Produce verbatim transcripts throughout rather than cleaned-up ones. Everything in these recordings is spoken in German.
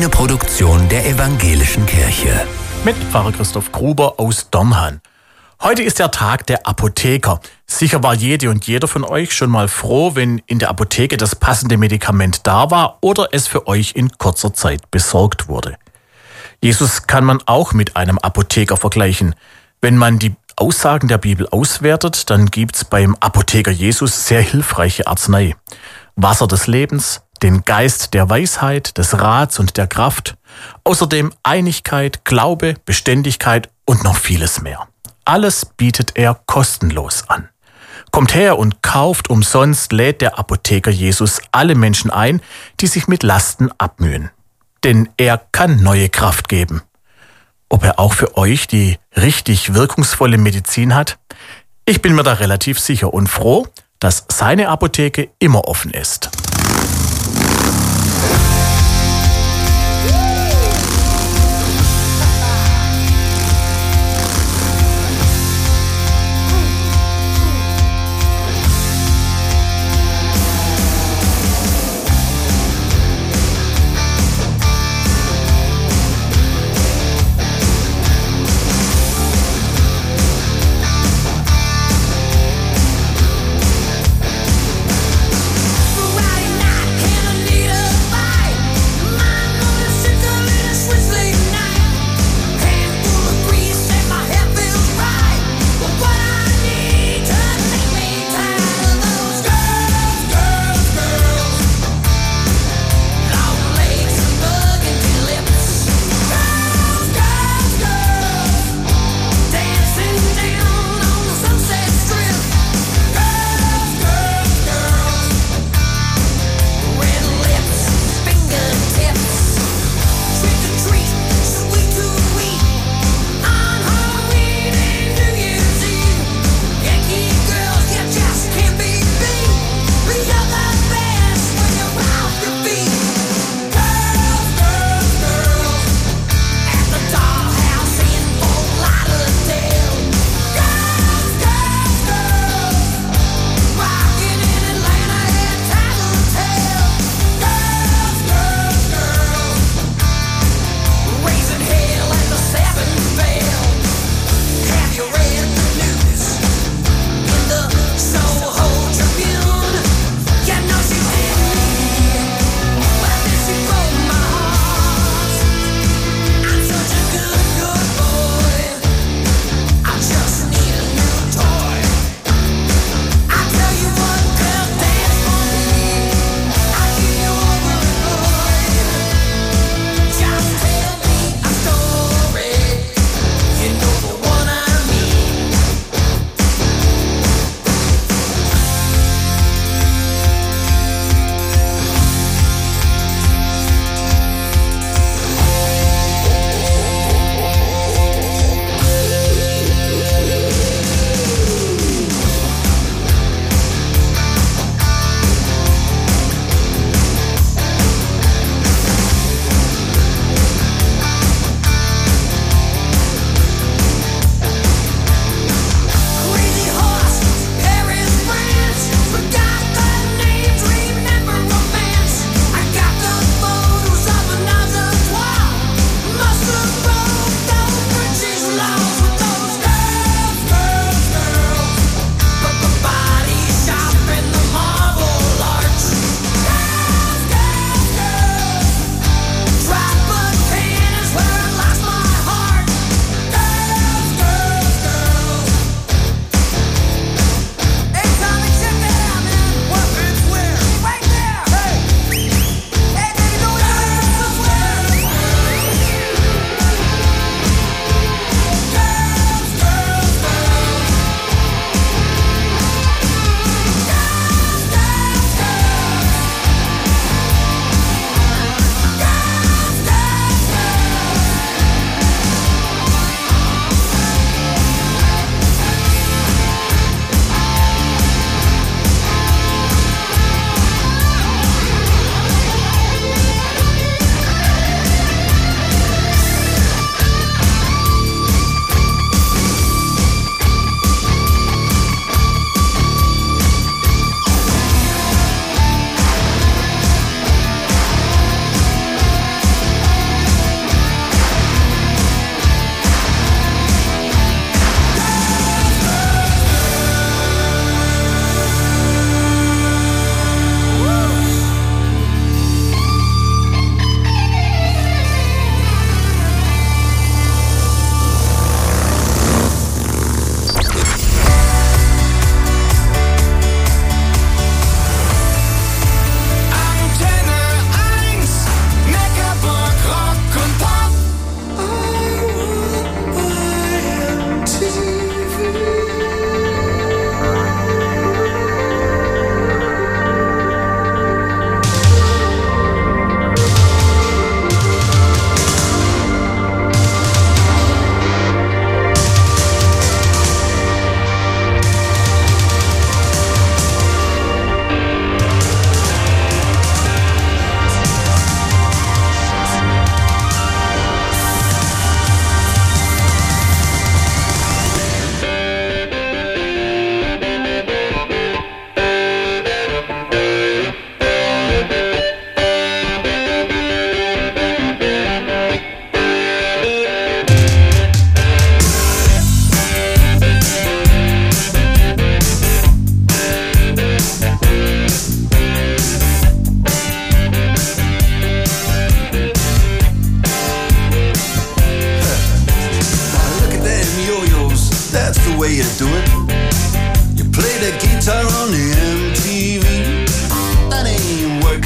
Eine Produktion der Evangelischen Kirche. Mit Pfarrer Christoph Gruber aus Domhahn. Heute ist der Tag der Apotheker. Sicher war jede und jeder von euch schon mal froh, wenn in der Apotheke das passende Medikament da war oder es für euch in kurzer Zeit besorgt wurde. Jesus kann man auch mit einem Apotheker vergleichen. Wenn man die Aussagen der Bibel auswertet, dann gibt's beim Apotheker Jesus sehr hilfreiche Arznei. Wasser des Lebens, den Geist der Weisheit, des Rats und der Kraft, außerdem Einigkeit, Glaube, Beständigkeit und noch vieles mehr. Alles bietet er kostenlos an. Kommt her und kauft umsonst, lädt der Apotheker Jesus alle Menschen ein, die sich mit Lasten abmühen. Denn er kann neue Kraft geben. Ob er auch für euch die richtig wirkungsvolle Medizin hat? Ich bin mir da relativ sicher und froh, dass seine Apotheke immer offen ist. Friday night, can I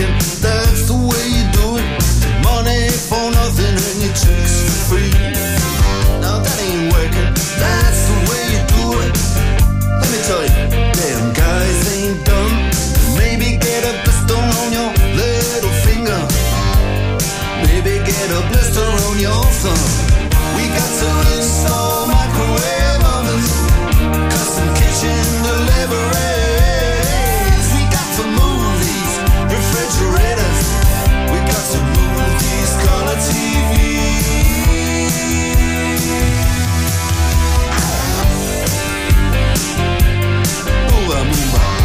working, that's the way you do it. Money for nothing and your chicks for free. Now that ain't working, that's the way you do it. Let me tell you, damn guys ain't dumb. Maybe get a blister on your little finger. Maybe get a blister on your thumb. We got to install microwave ovens, custom kitchen deliveries. We got to move these refrigerators. We got to move these color T Vs. Move on, move on.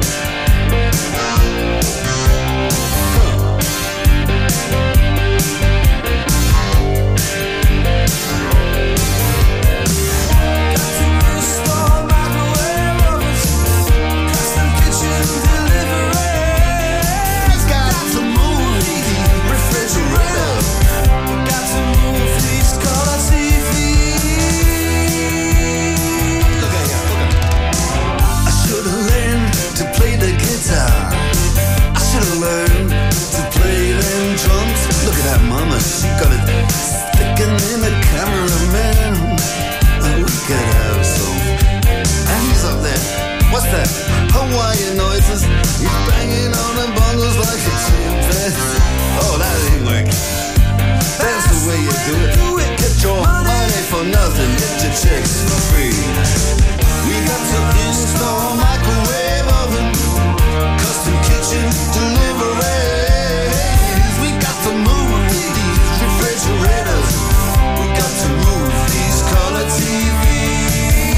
Mama, she got it sticking in the cameraman. Oh, we could have some. And he's up there. What's that? Hawaiian noises. He's banging on the bongos like a chimpanzee. Oh, that ain't working. That's the way you do it. Get your money for nothing. Get your chicks for free. We got to install microwave oven, custom kitchen delivery. We got to move refrigerators. We got to move these color T Vs.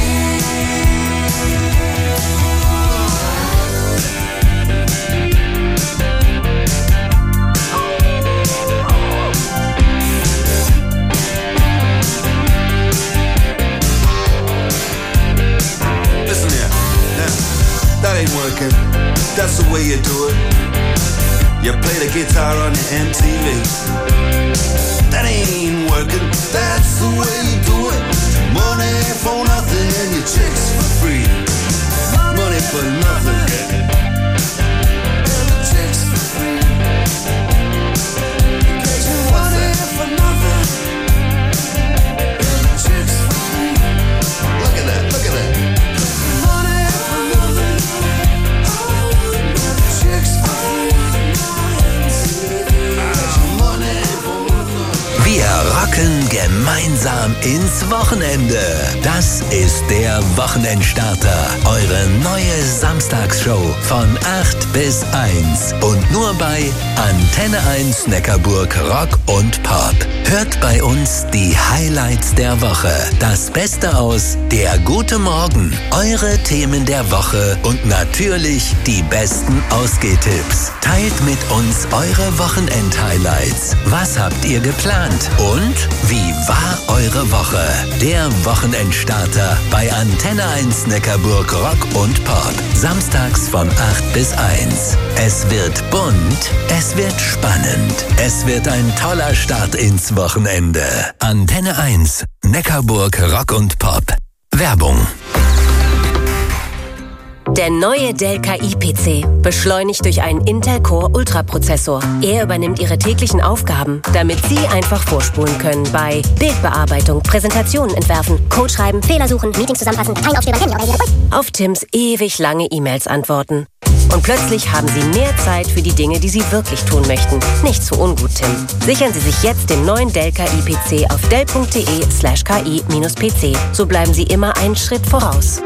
Listen here, now, that ain't working. That's the way you do it. You play the guitar on your M T V. That ain't working, that's the way you do it. Money for nothing and your chicks for free. Money for nothing and your chicks for free. Get your money for nothing and your chicks for free. Look at that, look at that. Money for nothing, oh, your chicks for free. Wir rocken gemeinsam ins Wochenende. Das ist der Wochenendstarter. Eure neue Samstagsshow von acht bis eins. Und nur bei Antenne eins Neckarburg Rock und Pop. Hört bei uns die Highlights der Woche. Das Beste aus Der gute Morgen. Eure Themen der Woche und natürlich die besten Ausgehtipps. Teilt mit uns eure Wochenend-Highlights. Was habt ihr geplant? Und wie war eure Woche? Der Wochenendstarter bei Antenne eins Neckarburg Rock und Pop. Samstags von acht bis eins. Es wird bunt, es wird spannend. Es wird ein toller Start ins Wochenende. Antenne eins Neckarburg Rock und Pop. Werbung. Der neue Dell K I P C, beschleunigt durch einen Intel Core Ultra Prozessor. Er übernimmt Ihre täglichen Aufgaben, damit Sie einfach vorspulen können bei Bildbearbeitung, Präsentationen entwerfen, Code schreiben, Fehler suchen, Meetings zusammenfassen, Dateien aufspielen beim Handy oder auf Tims ewig lange E-Mails antworten. Und plötzlich haben Sie mehr Zeit für die Dinge, die Sie wirklich tun möchten. Nicht so ungut, Tim. Sichern Sie sich jetzt den neuen Dell K I P C auf dell.de slash ki-pc. So bleiben Sie immer einen Schritt voraus.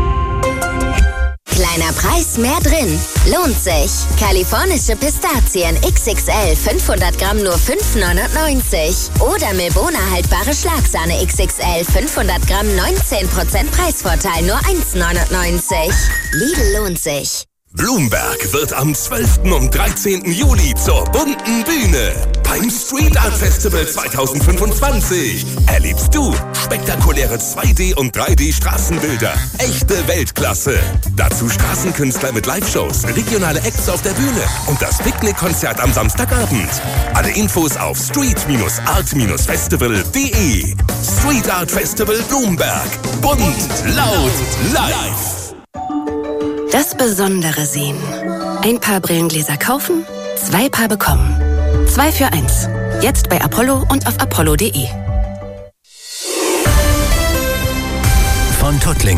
Kleiner Preis, mehr drin. Lohnt sich. Kalifornische Pistazien X X L fünfhundert Gramm nur fünf neunundneunzig. Oder Milbona haltbare Schlagsahne X X L fünfhundert Gramm neunzehn Prozent Preisvorteil nur eins neunundneunzig. Lidl lohnt sich. Blumberg wird am zwölften und dreizehnten Juli zur bunten Bühne. Beim Street Art Festival zwanzig fünfundzwanzig erlebst du spektakuläre zwei D- und drei D-Straßenbilder. Echte Weltklasse. Dazu Straßenkünstler mit Live-Shows, regionale Acts auf der Bühne und das Picknickkonzert am Samstagabend. Alle Infos auf street art festival punkt de. Street Art Festival Blumberg. Bunt, laut, live. Das Besondere sehen. Ein paar Brillengläser kaufen, Zwei Paar bekommen. Zwei für eins. Jetzt bei Apollo und auf apollo punkt de. Von Tuttlingen